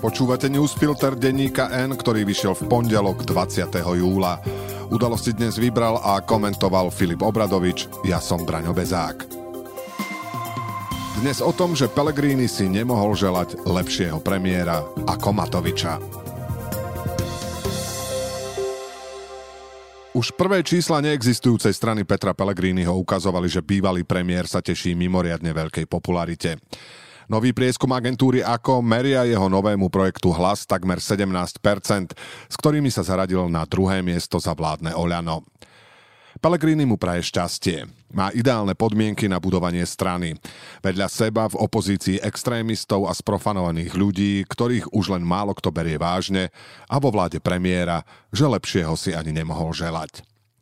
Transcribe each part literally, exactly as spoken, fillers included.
Počúvate Newsfilter denníka N, ktorý vyšiel v pondelok dvadsiateho júla. Udalosti dnes vybral a komentoval Filip Obradovič, ja som Braňo Bezák. Dnes o tom, že Pellegrini si nemohol želať lepšieho premiéra ako Matoviča. Už prvé čísla neexistujúcej strany Petra Pellegriniho ukazovali, že bývalý premiér sa teší mimoriadne veľkej popularite. Nový prieskum agentúry Ako meria jeho novému projektu Hlas takmer sedemnásť percent, s ktorými sa zaradil na druhé miesto za vládne Oľano. Pellegrini mu praje šťastie. Má ideálne podmienky na budovanie strany. Vedľa seba v opozícii extrémistov a sprofanovaných ľudí, ktorých už len málo kto berie vážne, a vo vláde premiéra, že lepšieho si ani nemohol želať.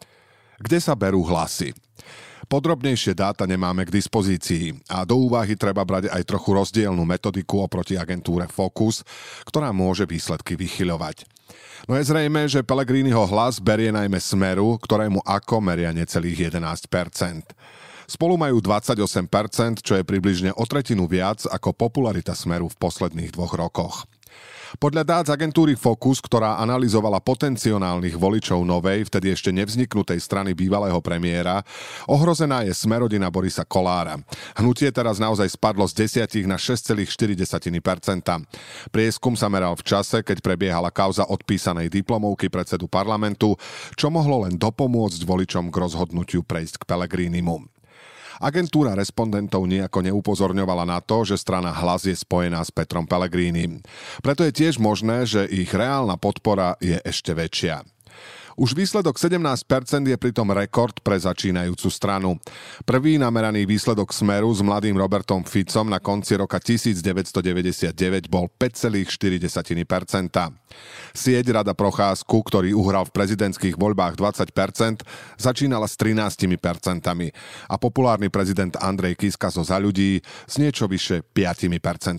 Kde sa berú hlasy? Podrobnejšie dáta nemáme k dispozícii a do úvahy treba brať aj trochu rozdielnu metodiku oproti agentúre Focus, ktorá môže výsledky vychyľovať. No je zrejmé, že Pellegriniho Hlas berie najmä Smeru, ktorému Ako meria necelých jedenásť percent. Spolu majú dvadsaťosem percent, čo je približne o tretinu viac ako popularita Smeru v posledných dvoch rokoch. Podľa dát z agentúry Focus, ktorá analyzovala potenciálnych voličov novej, vtedy ešte nevzniknutej strany bývalého premiéra, ohrozená je Smerodina Borisa Kollára. Hnutie teraz naozaj spadlo z desať na šesť celá štyri percenta. Prieskum sa meral v čase, keď prebiehala kauza odpísanej diplomovky predsedu parlamentu, čo mohlo len dopomôcť voličom k rozhodnutiu prejsť k Pellegrinimu. Agentúra respondentov nejako neupozorňovala na to, že strana Hlas je spojená s Petrom Pellegrinim. Preto je tiež možné, že ich reálna podpora je ešte väčšia. Už výsledok sedemnásť percent je pritom rekord pre začínajúcu stranu. Prvý nameraný výsledok Smeru s mladým Robertom Ficom na konci roka devätnásťstodeväťdesiatdeväť bol päť celá štyri percenta. Sieť Rada Procházku, ktorý uhral v prezidentských voľbách dvadsať percent, začínala s trinásť percent a populárny prezident Andrej Kiska zo Za ľudí s niečo vyše päť percent.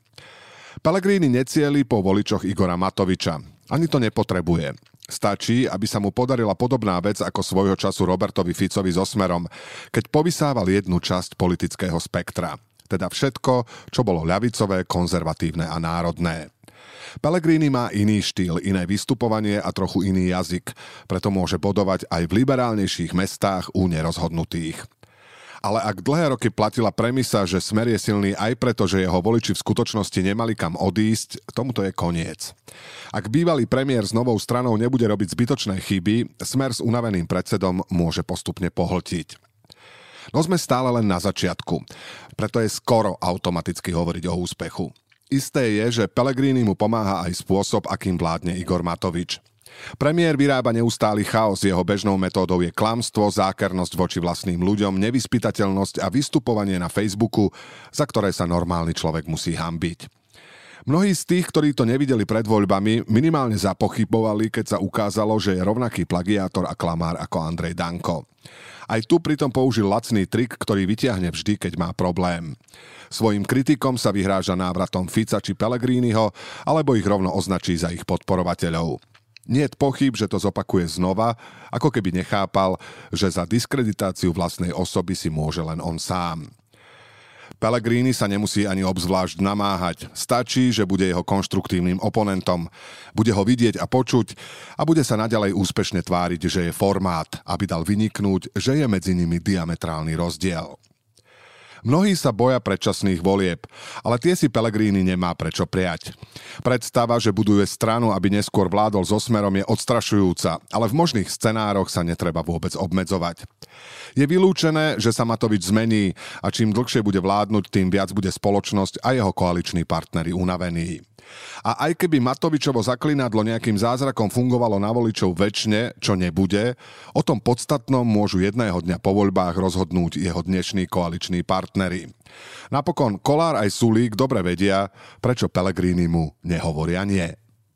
Pellegrini necieli po voličoch Igora Matoviča. Ani to nepotrebuje. Stačí, aby sa mu podarila podobná vec ako svojho času Robertovi Ficovi so Smerom, keď povysával jednu časť politického spektra. Teda všetko, čo bolo ľavicové, konzervatívne a národné. Pellegrini má iný štýl, iné vystupovanie a trochu iný jazyk, preto môže bodovať aj v liberálnejších mestách u nerozhodnutých. Ale ak dlhé roky platila premisa, že Smer je silný aj preto, že jeho voliči v skutočnosti nemali kam odísť, tomuto je koniec. Ak bývalý premiér s novou stranou nebude robiť zbytočné chyby, Smer s unaveným predsedom môže postupne pohltiť. No sme stále len na začiatku, preto je skoro automaticky hovoriť o úspechu. Isté je, že Pellegrini mu pomáha aj spôsob, akým vládne Igor Matovič. Premiér vyrába neustály chaos, jeho bežnou metódou je klamstvo, zákernosť voči vlastným ľuďom, nevyspytateľnosť a vystupovanie na Facebooku, za ktoré sa normálny človek musí hanbiť. Mnohí z tých, ktorí to nevideli pred voľbami, minimálne zapochybovali, keď sa ukázalo, že je rovnaký plagiátor a klamár ako Andrej Danko. Aj tu pritom použil lacný trik, ktorý vyťahne vždy, keď má problém. Svojim kritikom sa vyhráža návratom Fica či Pellegriniho, alebo ich rovno označí za ich podporovateľov. Niet pochyb, že to zopakuje znova, ako keby nechápal, že za diskreditáciu vlastnej osoby si môže len on sám. Pellegrini sa nemusí ani obzvlášť namáhať. Stačí, že bude jeho konštruktívnym oponentom. Bude ho vidieť a počuť a bude sa naďalej úspešne tváriť, že je formát, aby dal vyniknúť, že je medzi nimi diametrálny rozdiel. Mnohí sa boja predčasných volieb, ale tie si Pellegrini nemá prečo prijať. Predstava, že buduje stranu, aby neskôr vládol so Smerom, je odstrašujúca, ale v možných scenároch sa netreba vôbec obmedzovať. Je vylúčené, že sa Matovič zmení a čím dlhšie bude vládnuť, tým viac bude spoločnosť a jeho koaliční partneri unavení. A aj keby Matovičovo zaklinadlo nejakým zázrakom fungovalo na voličov večne, čo nebude, o tom podstatnom môžu jedného dňa po voľbách rozhodnúť jeho dnešní koaliční partneri. Napokon Kollár aj Sulík dobre vedia, prečo Pellegrini mu nehovoria nie.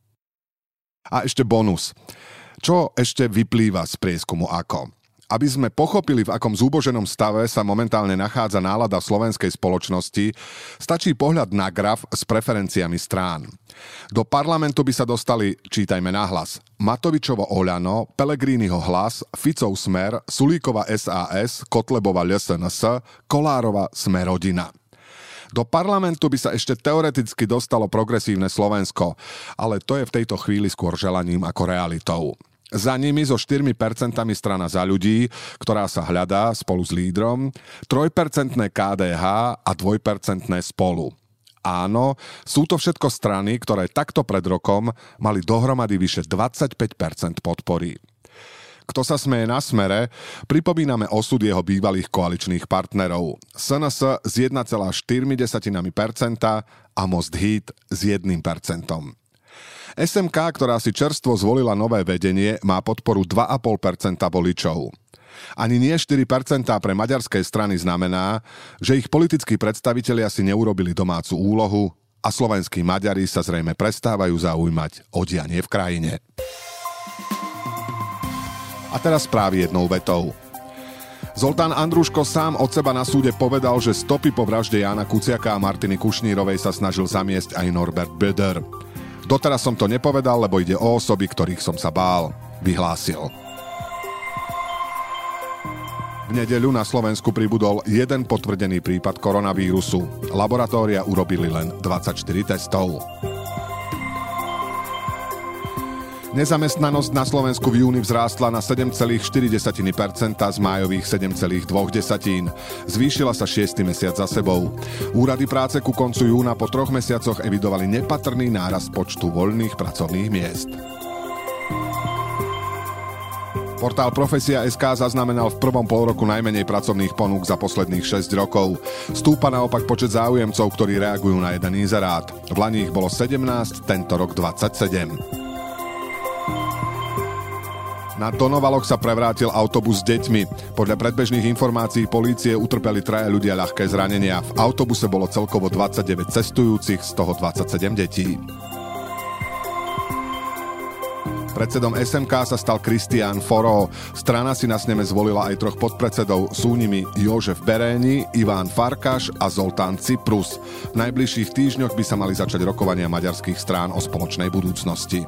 A ešte bonus. Čo ešte vyplýva z prieskumu Ako? Aby sme pochopili, v akom zúboženom stave sa momentálne nachádza nálada v slovenskej spoločnosti, stačí pohľad na graf s preferenciami strán. Do parlamentu by sa dostali, čítajme nahlas, Matovičovo Oľano, Pellegriniho Hlas, Ficov Smer, Sulíkova es a es, Kotlebova es en es, Kollárova Smerodina. Do parlamentu by sa ešte teoreticky dostalo progresívne Slovensko, ale to je v tejto chvíli skôr želaním ako realitou. Za nimi so štyri percentá strana Za ľudí, ktorá sa hľadá spolu s lídrom, tri percentá ká dé há a dva percentá Spolu. Áno, sú to všetko strany, ktoré takto pred rokom mali dohromady vyše dvadsaťpäť percent podpory. Kto sa smeje na Smere, pripomíname osud jeho bývalých koaličných partnerov. es en es s jeden celá štyri percenta a Most Híd s jedným percentom. es em ká, ktorá si čerstvo zvolila nové vedenie, má podporu dva celé päť percenta voličov. Ani nie štyri percentá pre maďarské strany znamená, že ich politickí predstavitelia si neurobili domácu úlohu a slovenskí Maďari sa zrejme prestávajú zaujímať o dianie v krajine. A teraz správy jednou vetou. Zoltán Andruško sám od seba na súde povedal, že stopy po vražde Jána Kuciaka a Martiny Kušnírovej sa snažil zamiesť aj Norbert Böder. Doteraz som to nepovedal, lebo ide o osoby, ktorých som sa bál, vyhlásil. V nedeľu na Slovensku pribudol jeden potvrdený prípad koronavírusu. Laboratória urobili len dvadsaťštyri testov. Nezamestnanosť na Slovensku v júni vzrástla na sedem celá štyri percenta z májových sedem celá dva. Zvýšila sa šiesty mesiac za sebou. Úrady práce ku koncu júna po troch mesiacoch evidovali nepatrný nárast počtu voľných pracovných miest. Portál Profesia bodka es ká zaznamenal v prvom polroku najmenej pracovných ponúk za posledných šesť rokov. Stúpa naopak počet záujemcov, ktorí reagujú na jeden inzerát. V lani ich bolo sedemnásť, tento rok dvadsaťsedem. Na Donovaloch sa prevrátil autobus s deťmi. Podľa predbežných informácií polície utrpeli traja ľudia ľahké zranenia. V autobuse bolo celkovo dvadsaťdeväť cestujúcich, z toho dvadsaťsedem detí. Predsedom es em ká sa stal Kristián Foro. Strana si na sneme zvolila aj troch podpredsedov. Sú nimi Jožef Beréni, Iván Farkaš a Zoltán Cyprus. V najbližších týždňoch by sa mali začať rokovania maďarských strán o spoločnej budúcnosti.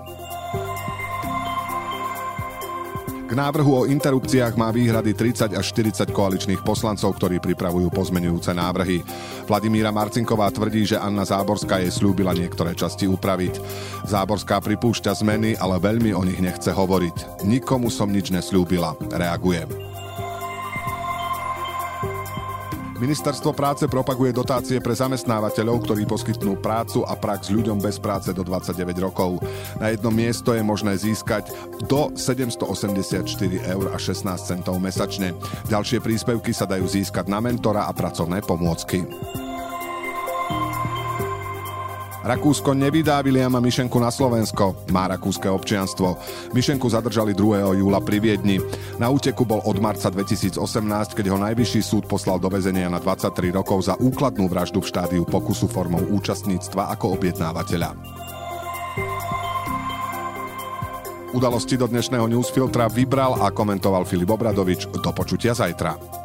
K návrhu o interrupciách má výhrady tridsať až štyridsať koaličných poslancov, ktorí pripravujú pozmeňujúce návrhy. Vladimíra Marcinková tvrdí, že Anna Záborská jej sľúbila niektoré časti upraviť. Záborská pripúšťa zmeny, ale veľmi o nich nechce hovoriť. Nikomu som nič nesľúbila, reaguje. Ministerstvo práce propaguje dotácie pre zamestnávateľov, ktorí poskytnú prácu a prax ľuďom bez práce do dvadsaťdeväť rokov. Na jedno miesto je možné získať do sedemstoosemdesiatštyri eur a šestnásť centov mesačne. Ďalšie príspevky sa dajú získať na mentora a pracovné pomôcky. Rakúsko nevydá Viliama Mišenku na Slovensko, má rakúske občianstvo. Mišenku zadržali druhého júla pri Viedni. Na úteku bol od marca dvetisícosemnásť, keď ho najvyšší súd poslal do väzenia na dvadsaťtri rokov za úkladnú vraždu v štádiu pokusu formou účastníctva ako objednávateľa. Udalosti do dnešného newsfiltra vybral a komentoval Filip Obradovič. Do počutia zajtra.